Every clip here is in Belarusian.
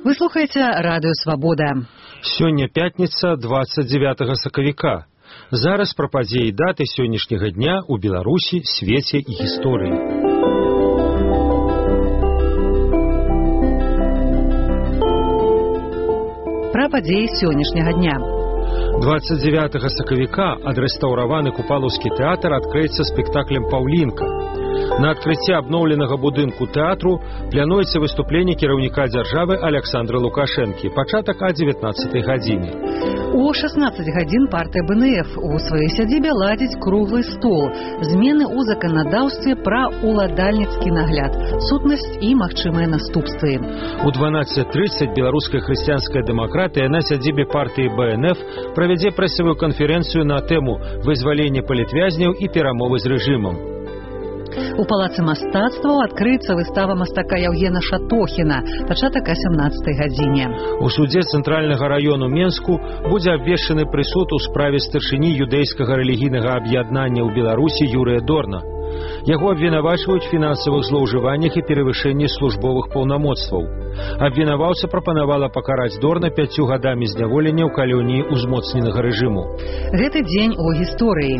Вы слухаеце радыё Свабода. Сёння пятніца 29 сакавіка. Зараз пра падзеі даты сённяшняга дня ў Беларусі, свеце і гісторыі. Пра падзеі сённяшняга дня. 29 сакавіка адрэстаўраваны купалаўскі тэатр адкрыецца спектаклем «Паўлінка». На адкрыцці абноўленага будынку тэатру плануецца выступленне кіраўніка дзяржавы Александра Лукашэнкі. Пачатак о 19 гадзіне. У 16 гадзін партыя БНФ у сваёй сядзібе ладзіць круглы стол. Змены ў заканадаўстве пра уладальніцкі нагляд, сутнасць і магчымыя наступствы. У 12:30 беларуская хрысціянская дэмакратыя на сядзібе партыі БНФ правядзе прэсавую канферэнцыю на тэму вызвалення палітвязняў і перамовы з рэжымам. У палацы мастацтваў адкрыецца выстава мастака Яўгена Шатохіна, пачатак о 17 гадзіне. У судзе цэнтральнага раёну Менску будзе абвешчаны прысуд у справе старшыні юдэйскага рэлігійнага аб'яднання ў Беларусі Юрыя Дорна. Яго абвінавачваюць у фінансавых злоўжываннях і перавышэнні службовых паўнамоцтваў. Абвінаваўца прапанавала пакараць Дорна 5 гадамі зняволення ў калоніі узмоцненага рэжыму. Гэты дзень у гісторыі.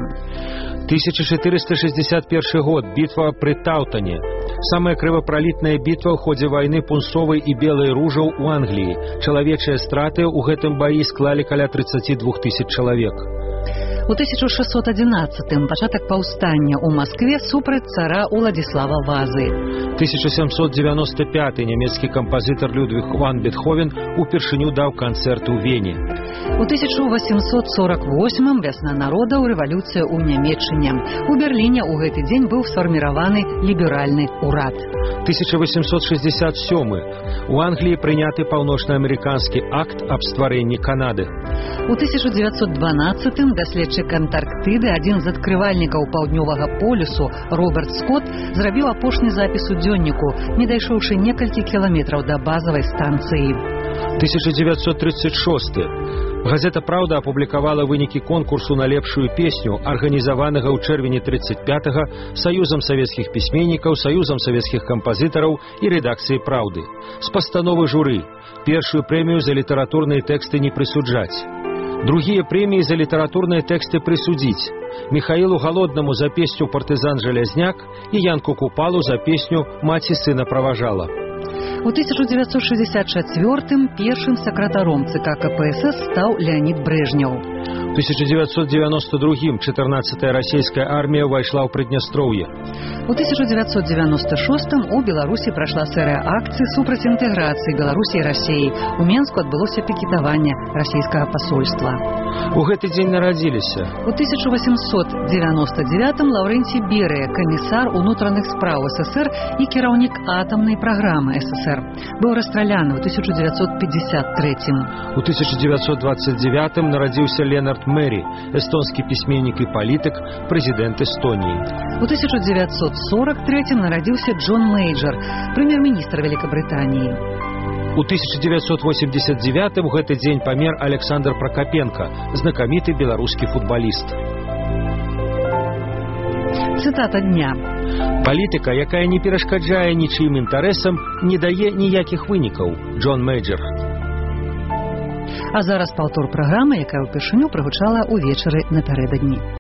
1461 год. Бітва пры Таўтане. Самая крывапралітная бітва ў ходзе вайны пунцовай і белай ружаў у Англіі. Чалавечыя страты ў гэтым баі склалі каля 32 000 чалавек. У 1611-м пачатак паўстання ў Маскве супраць цара Уладзіслава Вазы. 1795 нямецкі кампазітар Людвіг ван Бетховен упершыню даў канцэрт у Вене. У 1848-м вясна народаў, рэвалюцыя ў Нямецчыне. У Берліне ў гэты дзень быў сфарміраваны ліберальны ўрад. 1867 у Англіі прыняты паўночнаамерыканскі акт аб стварэнні Канады. У 1912-м даследчык Антарктыды, адзін з адкрывальнікаў паўднёвага полюсу, Роберт Скотт, зрабіў апошні запіс у дзённіку, не дайшоўшы некалькі кіламетраў да базавай станцыі. 1936. Газета «Праўда» апублікавала вынікі конкурсу на лепшую песню, арганізаванага ў чэрвені 35-го Саюзам савецкіх пісьменнікаў, Саюзам савецкіх кампазітараў і рэдакцыяй «Праўды». З пастановы журы. Першую прэмію за літаратурныя тэксты не прысуджаць. Другія прэміі за літаратурныя тэксты прысудзіць. Міхаілу Галоднаму за песню «Партызан Жалязняк» і Янку Купалу за песню «Маці сына праважала». У 1964-м першым сакратаром ЦК КПСС стаў Леонид Брежнеў. У 1992-м 14-я расійская армія ўвайшла ў Прыднястроўе. У 1996-м у Беларусі прайшла серыя акцый супраць інтэграцыі Беларусі і Расіі. У Менску адбылося пікетаванне расійскага пасольства. У гэты дзень нарадзіліся. У 1899-м Лаўрэнцій Берыя, камісар унутраных спраў СССР і кіраўнік атамнай праграмы СССР. Быў расстраляны ў 1953-м. У 1929-м нарадзіўся Ленард Мэрі, эстонскі пісьменнік і палітык, прэзідэнт Эстоніі. У 1943-м нарадзіўся Джон Мейджор, прэм'ер-міністр Великабрытаніі. У 1989-м у гэты дзень памер Александр Пракапенко, знакаміты беларускі футбаліст. Цытата дня. Палітыка, якая не перашкаджае нічым інтарэсам, не дае ніякіх вынікаў. Джон Мейджор. А зараз паўтор праграмы, якая ўпершыню прагучала ўвечары напярэдадні.